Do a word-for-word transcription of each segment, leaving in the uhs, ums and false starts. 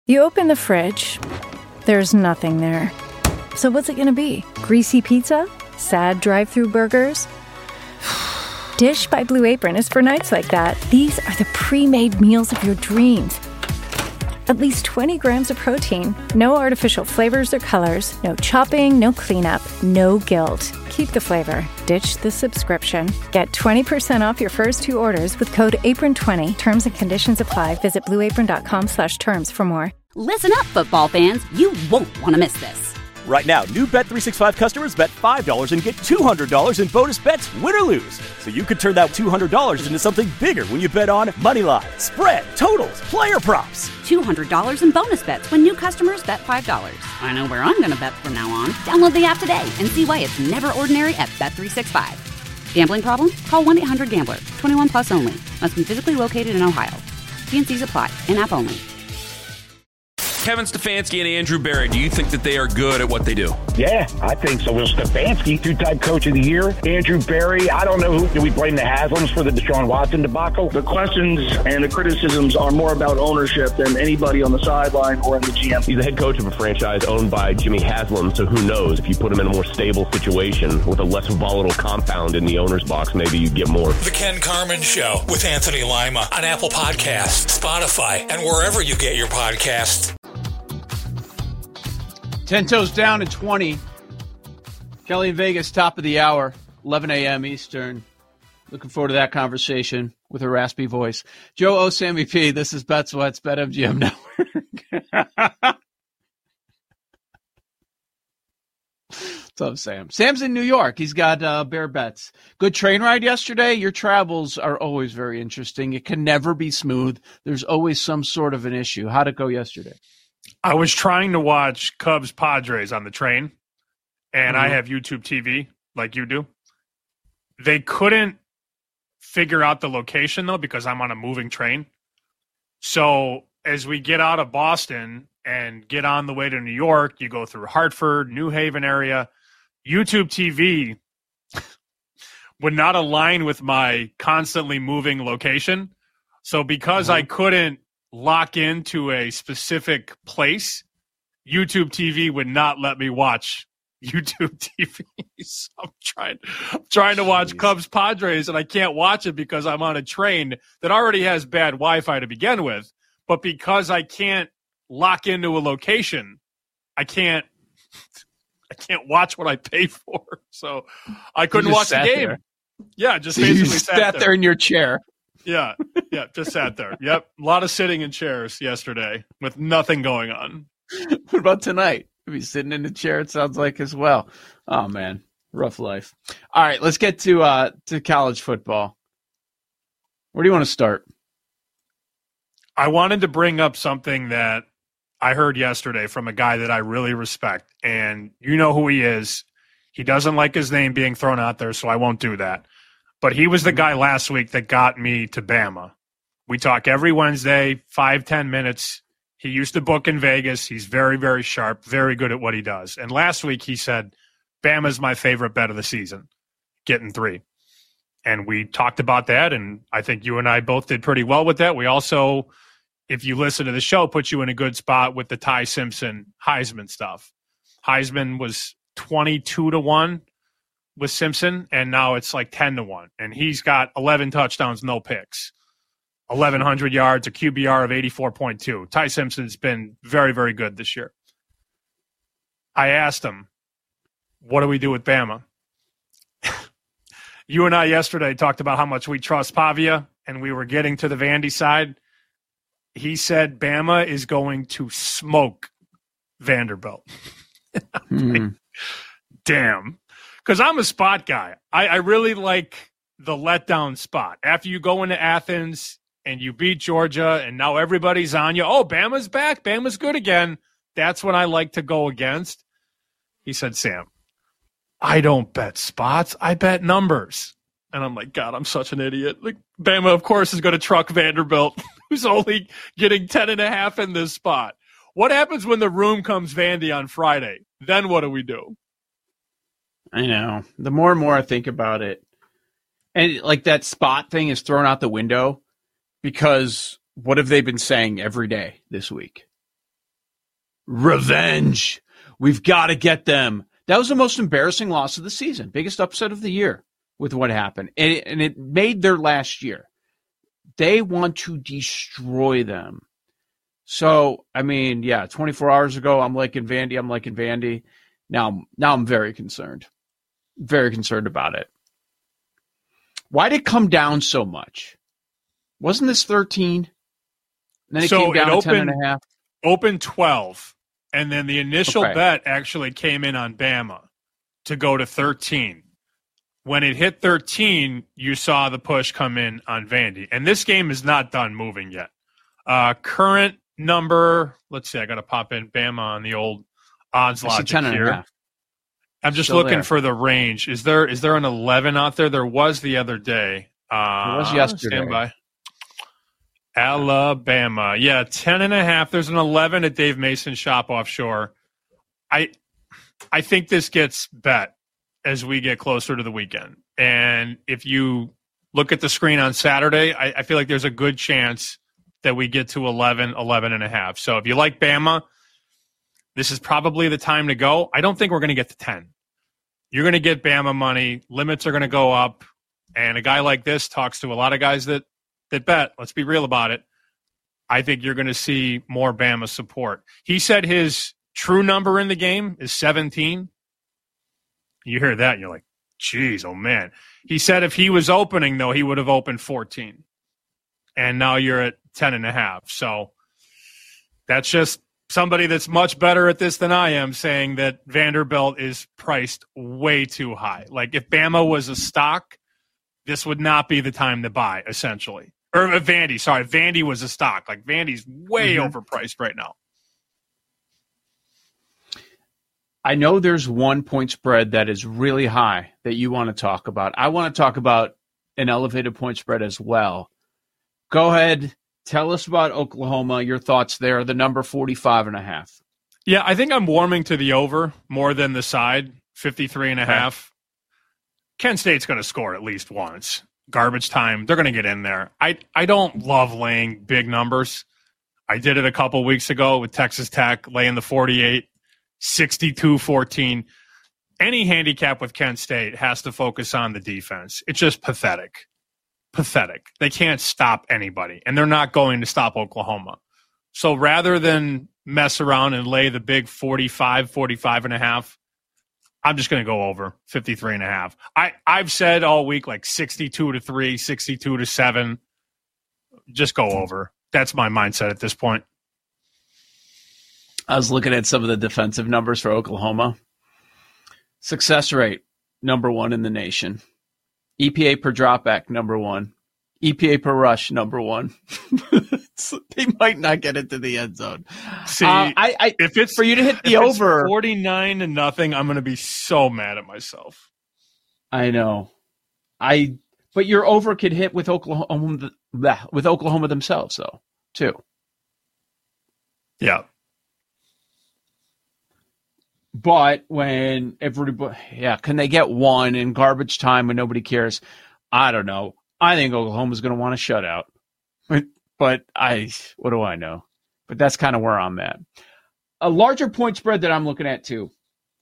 You open the fridge, there's nothing there. So what's it gonna be? Greasy pizza? Sad drive-thru burgers? Dish by Blue Apron is for nights like that. These are the pre-made meals of your dreams. At least twenty grams of protein, no artificial flavors or colors, no chopping, no cleanup, no guilt. Keep the flavor. Ditch the subscription. Get twenty percent off your first two orders with code apron twenty. Terms and conditions apply. Visit blueapron.com slash terms for more. Listen up, football fans. You won't want to miss this. Right now, new Bet three sixty-five customers bet five dollars and get two hundred dollars in bonus bets, win or lose. So you could turn that two hundred dollars into something bigger when you bet on money line, spread, totals, player props. two hundred dollars in bonus bets when new customers bet five dollars. I know where I'm going to bet from now on. Download the app today and see why it's never ordinary at Bet three sixty-five. Gambling problem? Call one eight hundred gambler. twenty-one plus only. Must be physically located in Ohio. T and C's apply. In-app only. Kevin Stefanski and Andrew Berry, do you think that they are good at what they do? Yeah, I think so. Well, Stefanski, two-time coach of the year. Andrew Berry, I don't know who. Do we blame the Haslams for the Deshaun Watson debacle? The questions and the criticisms are more about ownership than anybody on the sideline or in the G M. He's the head coach of a franchise owned by Jimmy Haslam, so who knows? If you put him in a more stable situation with a less volatile compound in the owner's box, maybe you'd get more. The Ken Carman Show with Anthony Lima on Apple Podcasts, Spotify, and wherever you get your podcasts. Ten toes down at twenty. Kelly in Vegas, top of the hour, eleven a.m. Eastern. Looking forward to that conversation with her raspy voice. Joe Osami P, this is Bet Sweats, BetMGM Network. What's up, Sam? Sam's in New York. He's got uh, Bear Bets. Good train ride yesterday. Your travels are always very interesting. It can never be smooth. There's always some sort of an issue. How'd it go yesterday? I was trying to watch Cubs Padres on the train, and mm-hmm. I have YouTube T V like you do. They couldn't figure out the location, though, because I'm on a moving train. So as we get out of Boston and get on the way to New York, you go through Hartford, New Haven area. YouTube T V would not align with my constantly moving location. So because mm-hmm. I couldn't lock into a specific place, YouTube T V would not let me watch YouTube T V. So I'm trying, I'm trying to watch Jeez. Cubs Padres, and I can't watch it because I'm on a train that already has bad Wi-Fi to begin with. But because I can't lock into a location, I can't, I can't watch what I pay for. So I couldn't watch the game. There. Yeah, just so basically you sat, sat there. there in your chair. Yeah, yeah, just sat there. Yep, a lot of sitting in chairs yesterday with nothing going on. What about tonight? You'll be sitting in the chair, it sounds like, as well. Oh, man, rough life. All right, let's get to uh, to college football. Where do you want to start? I wanted to bring up something that I heard yesterday from a guy that I really respect, and you know who he is. He doesn't like his name being thrown out there, so I won't do that. But he was the guy last week that got me to Bama. We talk every Wednesday, five, ten minutes. He used to book in Vegas. He's very, very sharp, very good at what he does. And last week he said, Bama's my favorite bet of the season, getting three. And we talked about that, and I think you and I both did pretty well with that. We also, if you listen to the show, put you in a good spot with the Ty Simpson Heisman stuff. Heisman was twenty-two to one. With Simpson, and now it's like ten to one. And he's got eleven touchdowns, no picks. eleven hundred yards, a Q B R of eighty-four point two. Ty Simpson's been very, very good this year. I asked him, what do we do with Bama? You and I yesterday talked about how much we trust Pavia, and we were getting to the Vandy side. He said Bama is going to smoke Vanderbilt. hmm. Like, damn. Because I'm a spot guy. I, I really like the letdown spot. After you go into Athens and you beat Georgia and now everybody's on you. Oh, Bama's back. Bama's good again. That's when I like to go against. He said, Sam, I don't bet spots. I bet numbers. And I'm like, God, I'm such an idiot. Like, Bama, of course, is going to truck Vanderbilt, who's only getting ten and a half in this spot. What happens when the room comes Vandy on Friday? Then what do we do? I know. The more and more I think about it, and like that spot thing is thrown out the window because what have they been saying every day this week? revenge. We've got to get them. That was the most embarrassing loss of the season, biggest upset of the year with what happened. And it, and it made their last year. They want to destroy them. So, I mean, yeah, twenty-four hours ago, I'm liking Vandy. I'm liking Vandy. Now, now I'm very concerned. Very concerned about it. Why did it come down so much? Wasn't this thirteen? And then it so came down it to opened, ten and a half. Opened twelve. And then the initial Okay. bet actually came in on Bama to go to thirteen. When it hit thirteen, you saw the push come in on Vandy. And this game is not done moving yet. Uh, current number, let's see, I got to pop in Bama on the old odds I see logic ten and a here. half. I'm just Still looking there. for the range. Is there is there an eleven out there? There was the other day. Uh, It was yesterday. Stand by. Alabama. Yeah, ten and a half. There's an eleven at Dave Mason Shop Offshore. I I think this gets bet as we get closer to the weekend. And if you look at the screen on Saturday, I, I feel like there's a good chance that we get to eleven, eleven and a half. So if you like Bama, this is probably the time to go. I don't think we're going to get to ten. You're going to get Bama money. Limits are going to go up. And a guy like this talks to a lot of guys that, that bet. Let's be real about it. I think you're going to see more Bama support. He said his true number in the game is seventeen. You hear that, and you're like, geez, oh, man. He said if he was opening, though, he would have opened fourteen. And now you're at ten and a half. So that's just somebody that's much better at this than I am saying that Vanderbilt is priced way too high. Like if Bama was a stock, this would not be the time to buy, essentially. Or uh, Vandy, sorry. Vandy was a stock. Like Vandy's way Mm-hmm. overpriced right now. I know there's one point spread that is really high that you want to talk about. I want to talk about an elevated point spread as well. Go ahead. Tell us about Oklahoma, your thoughts there, the number forty-five and a half. Yeah, I think I'm warming to the over more than the side, fifty-three and a half. Kent State's going to score at least once. Garbage time, they're going to get in there. I, I don't love laying big numbers. I did it a couple weeks ago with Texas Tech, laying the forty-eight, sixty-two fourteen. Any handicap with Kent State has to focus on the defense. It's just pathetic. Pathetic. They can't stop anybody, and they're not going to stop Oklahoma. So rather than mess around and lay the big forty-five, forty-five and a half, I'm just going to go over fifty-three and a half. I, I've said all week like sixty-two to three, sixty-two to seven. Just go over. That's my mindset at this point. I was looking at some of the defensive numbers for Oklahoma. Success rate, number one in the nation. E P A per dropback, number one. E P A per rush, number one. They might not get into the end zone. See, uh, I, I, if it's for you to hit the if it's over, forty-nine to nothing, I'm going to be so mad at myself. I know. I, but your over could hit with Oklahoma, with Oklahoma themselves, though, too. Yeah. But when everybody, yeah, can they get one in garbage time when nobody cares? I don't know. I think Oklahoma's going to want a shutout. But, but I, what do I know? But that's kind of where I'm at. A larger point spread that I'm looking at, too.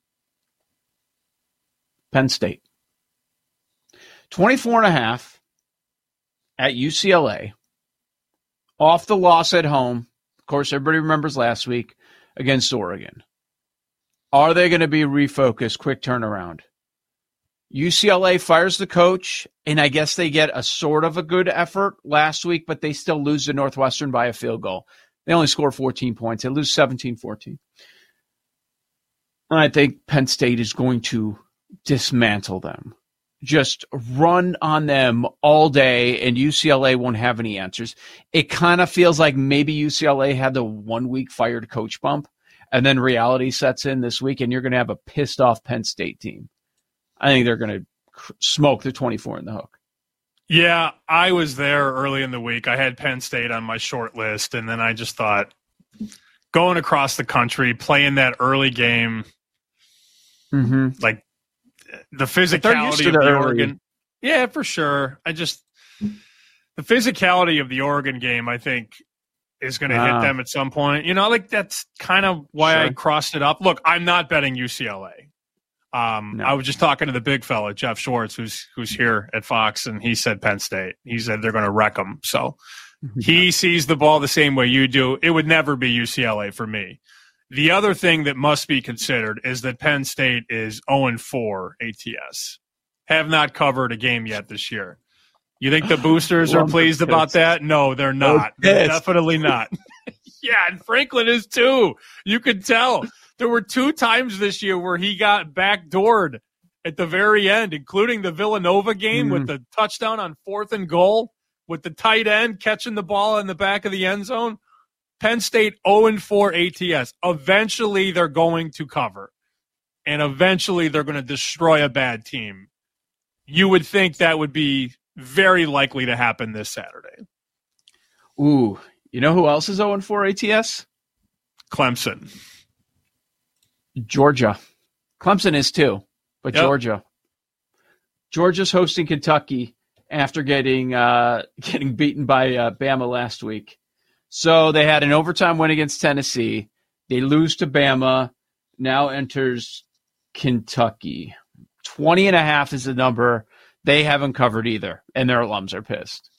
Penn State. twenty-four and a half at U C L A. Off the loss at home. Of course, everybody remembers last week against Oregon. Are they going to be refocused? Quick turnaround. U C L A fires the coach, and I guess they get a sort of a good effort last week, but they still lose to Northwestern by a field goal. They only score fourteen points. They lose seventeen fourteen. I think Penn State is going to dismantle them. Just run on them all day, and U C L A won't have any answers. It kind of feels like maybe U C L A had the one-week fired coach bump, and then reality sets in this week, and you're going to have a pissed-off Penn State team. I think they're going to smoke the twenty-four in the hook. Yeah, I was there early in the week. I had Penn State on my short list, and then I just thought going across the country, playing that early game, mm-hmm. like the physicality of the early. Oregon. Yeah, for sure. I just – the physicality of the Oregon game, I think, is going to Wow. hit them at some point. You know, like that's kind of why Sure. I crossed it up. Look, I'm not betting U C L A. Um, No. I was just talking to the big fella, Jeff Schwartz, who's who's here at Fox, and he said Penn State. He said they're going to wreck them. So he sees the ball the same way you do. It would never be U C L A for me. The other thing that must be considered is that Penn State is oh and four A T S. Have not covered a game yet this year. You think the boosters are Love the pleased Pits. about that? No, they're not. Those They're Pits. definitely not. Yeah, and Franklin is too. You could tell. There were two times this year where he got backdoored at the very end, including the Villanova game Mm. with the touchdown on fourth and goal with the tight end catching the ball in the back of the end zone. Penn State oh and four A T S. Eventually, they're going to cover, and eventually they're going to destroy a bad team. You would think that would be very likely to happen this Saturday. Ooh, you know who else is oh and four A T S? Clemson. Georgia. Clemson is too, but Yep. Georgia. Georgia's hosting Kentucky after getting uh, getting beaten by uh, Bama last week. So they had an overtime win against Tennessee. They lose to Bama. Now enters Kentucky. twenty and a half is the number. They haven't covered either, and their alums are pissed.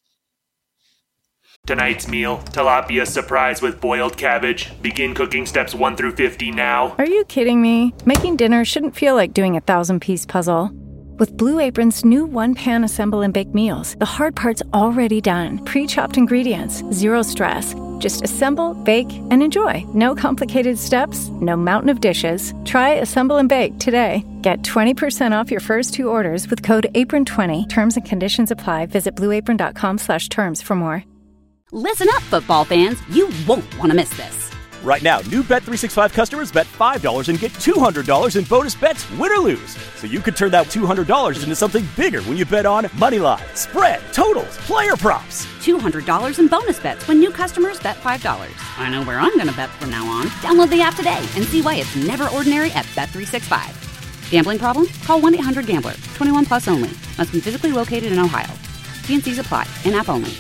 Tonight's meal, tilapia surprise with boiled cabbage. Begin cooking steps one through fifty now. Are you kidding me? Making dinner shouldn't feel like doing a thousand-piece puzzle. With Blue Apron's new one-pan assemble and bake meals, the hard part's already done. Pre-chopped ingredients, zero stress. Just assemble, bake, and enjoy. No complicated steps, no mountain of dishes. Try Assemble and Bake today. Get twenty percent off your first two orders with code apron twenty. Terms and conditions apply. Visit blueapron.com slash terms for more. Listen up, football fans. You won't want to miss this. Right now, new Bet three sixty-five customers bet five dollars and get two hundred dollars in bonus bets, win or lose. So you could turn that two hundred dollars into something bigger when you bet on Moneyline, Spread, Totals, Player Props. two hundred dollars in bonus bets when new customers bet five dollars. I know where I'm going to bet from now on. Download the app today and see why it's never ordinary at Bet three sixty-five. Gambling problem? Call one eight hundred gambler. twenty-one plus only. Must be physically located in Ohio. T and C's apply. In-app only.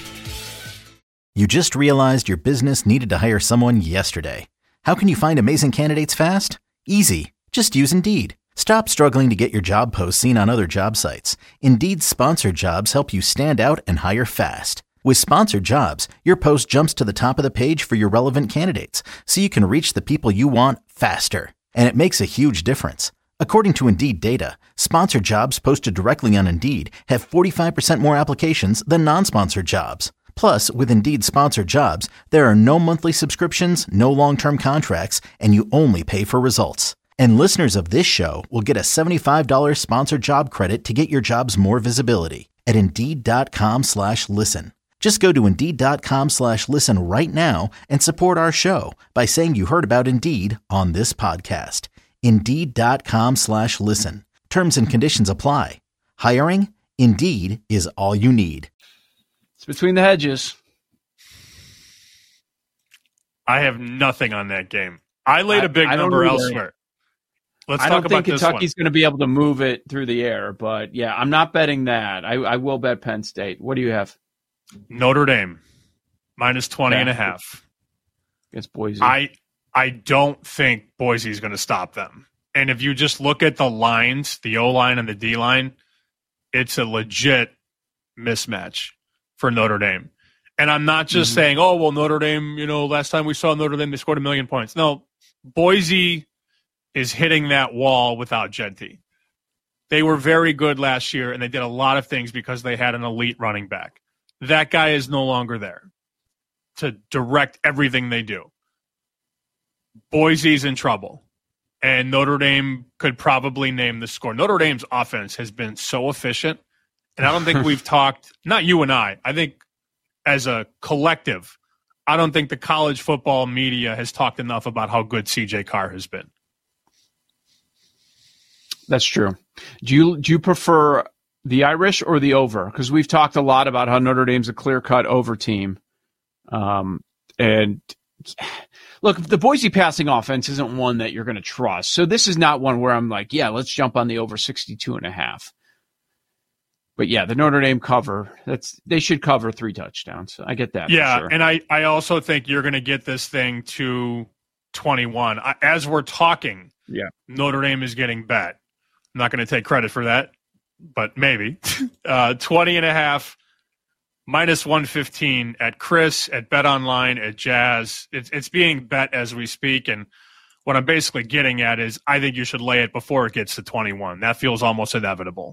You just realized your business needed to hire someone yesterday. How can you find amazing candidates fast? Easy. Just use Indeed. Stop struggling to get your job posts seen on other job sites. Indeed's sponsored jobs help you stand out and hire fast. With sponsored jobs, your post jumps to the top of the page for your relevant candidates, so you can reach the people you want faster. And it makes a huge difference. According to Indeed data, sponsored jobs posted directly on Indeed have forty-five percent more applications than non-sponsored jobs. Plus, with Indeed sponsored jobs, there are no monthly subscriptions, no long-term contracts, and you only pay for results. And listeners of this show will get a seventy-five dollars sponsored job credit to get your jobs more visibility at Indeed.com slash listen. Just go to Indeed.com slash listen right now and support our show by saying you heard about Indeed on this podcast. Indeed.com slash listen. Terms and conditions apply. Hiring? Indeed is all you need. It's between the hedges. I have nothing on that game. I laid a big I- I don't number either. elsewhere. Let's I talk don't about think this Kentucky's one. going to be able to move it through the air, but yeah, I'm not betting that. I, I will bet Penn State. What do you have? Notre Dame, minus twenty Yeah. and a half. Against Boise. I I don't think Boise's going to stop them. And if you just look at the lines, the O-line and the D-line, it's a legit mismatch for Notre Dame. And I'm not just Mhm. saying, oh, well, Notre Dame, you know, last time we saw Notre Dame, they scored a million points. No, Boise is hitting that wall without Genty. They were very good last year, and they did a lot of things because they had an elite running back. That guy is no longer there to direct everything they do. Boise's in trouble, and Notre Dame could probably name the score. Notre Dame's offense has been so efficient, and I don't think we've talked, not you and I, I think as a collective, I don't think the college football media has talked enough about how good C J Carr has been. That's true. Do you do you prefer the Irish or the over? Because we've talked a lot about how Notre Dame's a clear-cut over team. Um, and look, the Boise passing offense isn't one that you're going to trust. So this is not one where I'm like, yeah, let's jump on the over sixty-two and a half. But yeah, the Notre Dame cover, that's they should cover three touchdowns. I get that. Yeah, for sure. and I, I also think you're going to get this thing to twenty-one. I, as we're talking, yeah, Notre Dame is getting bet. I'm not going to take credit for that, but maybe. uh, twenty and a half, minus one fifteen at Chris, at BetOnline, at Jazz. It's, it's being bet as we speak, and what I'm basically getting at is I think you should lay it before it gets to twenty-one. That feels almost inevitable.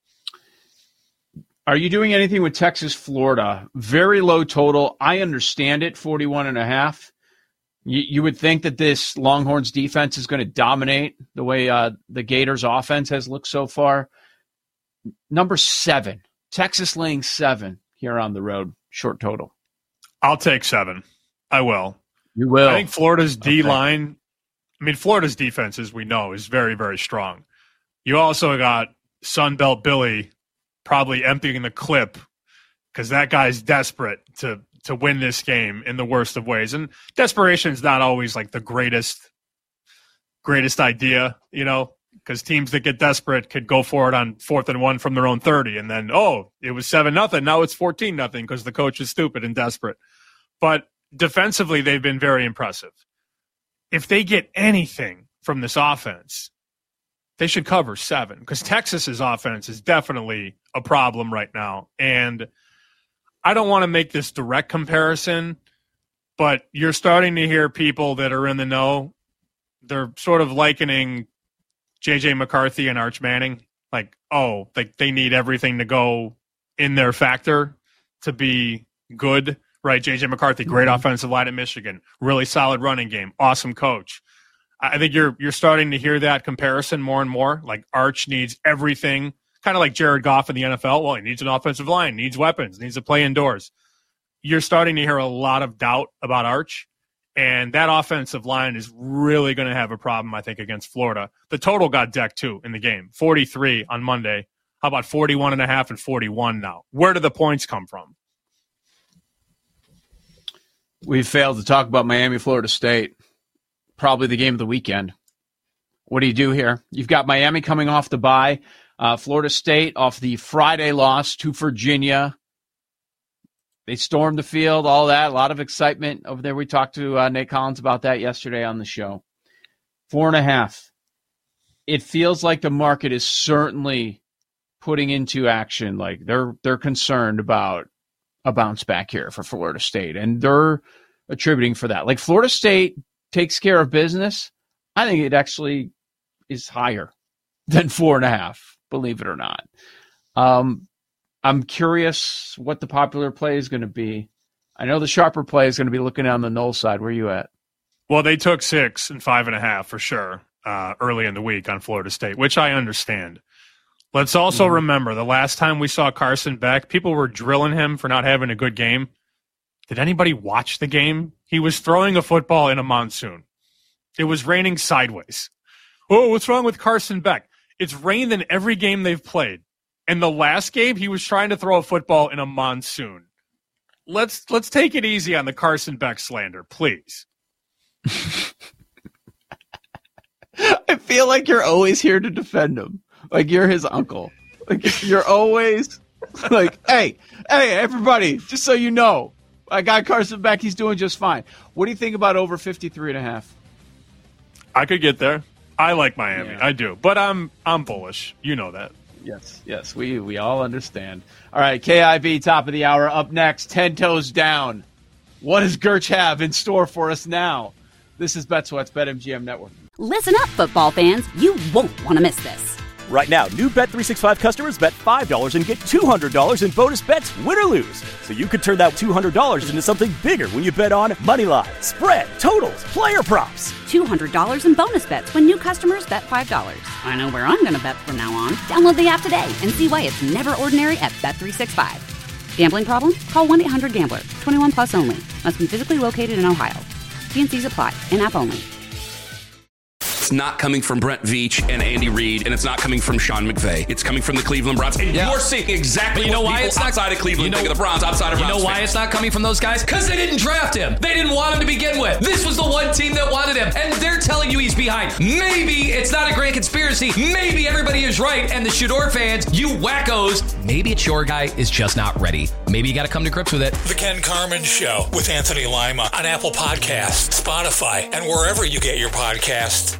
Are you doing anything with Texas, Florida? Very low total. I understand it, forty-one and a half. You, you would think that this Longhorns defense is going to dominate the way uh, the Gators offense has looked so far. Number seven, Texas laying seven here on the road, short total. I'll take seven. I will. You will. I think Florida's Okay. D-line, I mean, Florida's defense, as we know, is very, very strong. You also got Sunbelt Billy probably emptying the clip because that guy's desperate to to win this game in the worst of ways. And desperation is not always like the greatest greatest idea, you know, because teams that get desperate could go for it on fourth and one from their own thirty, and then, oh, it was seven nothing. Now it's fourteen nothing because the coach is stupid and desperate. But defensively, they've been very impressive. If they get anything from this offense, they should cover seven because Texas's offense is definitely a problem right now. And I don't want to make this direct comparison, but you're starting to hear people that are in the know. They're sort of likening J J McCarthy and Arch Manning. Like, oh, like they need everything to go in their factor to be good, right? J J McCarthy, great mm-hmm. offensive line at Michigan, really solid running game, awesome coach. I think you're you're starting to hear that comparison more and more. Like Arch needs everything, kind of like Jared Goff in the N F L. Well, he needs an offensive line, needs weapons, needs to play indoors. You're starting to hear a lot of doubt about Arch, and that offensive line is really going to have a problem, I think, against Florida. The total got decked, too, in the game, forty-three on Monday. How about forty-one and a half and forty-one now? Where do the points come from? We've failed to talk about Miami, Florida State. Probably the game of the weekend. What do you do here? You've got Miami coming off the bye. Uh, Florida State off the Friday loss to Virginia. They stormed the field, all that. A lot of excitement over there. We talked to uh, Nate Collins about that yesterday on the show. Four and a half. It feels like the market is certainly putting into action. Like they're they're concerned about a bounce back here for Florida State, and they're attributing for that. Like Florida State takes care of business. I think it actually is higher than four and a half, believe it or not. Um, I'm curious what the popular play is going to be. I know the sharper play is going to be looking on the null side. Where are you at? Well, they took six and five and a half for sure uh, early in the week on Florida State, which I understand. Let's also mm-hmm. remember the last time we saw Carson Beck, people were drilling him for not having a good game. Did anybody watch the game? He was throwing a football in a monsoon. It was raining sideways. Oh, what's wrong with Carson Beck? It's rained in every game they've played. And the last game, he was trying to throw a football in a monsoon. Let's let's take it easy on the Carson Beck slander, please. I feel like you're always here to defend him. Like you're his uncle. Like you're always like, hey, hey, everybody, just so you know, I got Carson Beck. He's doing just fine. What do you think about over fifty-three and a half? I could get there. I like Miami. Yeah. I do. But I'm I'm bullish. You know that. Yes, yes, we we all understand. All right, K I V, top of the hour. Up next, ten toes down. What does Gerch have in store for us now? This is BetSweat's BetMGM Network. Listen up, football fans. You won't want to miss this. Right now, new Bet three sixty-five customers bet five dollars and get two hundred dollars in bonus bets, win or lose. So you could turn that two hundred dollars into something bigger when you bet on Moneyline, spread, totals, player props. two hundred dollars in bonus bets when new customers bet five dollars. I know where I'm going to bet from now on. Download the app today and see why it's never ordinary at Bet three sixty-five. Gambling problem? Call one eight hundred gambler. twenty-one plus only. Must be physically located in Ohio. T and C's apply. In-app only. It's not coming from Brent Veach and Andy Reid, and it's not coming from Sean McVay. It's coming from the Cleveland Browns. And yeah. you're seeing exactly but you know what why people it's not, outside of Cleveland you know, think of the Browns, outside of You Browns know why fans. it's not coming from those guys? Because they didn't draft him. They didn't want him to begin with. This was the one team that wanted him, and they're telling you he's being behind. Maybe it's not a grand conspiracy. Maybe everybody is right. And the Shador fans, you wackos, maybe it's your guy is just not ready. Maybe you got to come to grips with it. The Ken Carman Show with Anthony Lima on Apple Podcasts, Spotify, and wherever you get your podcasts.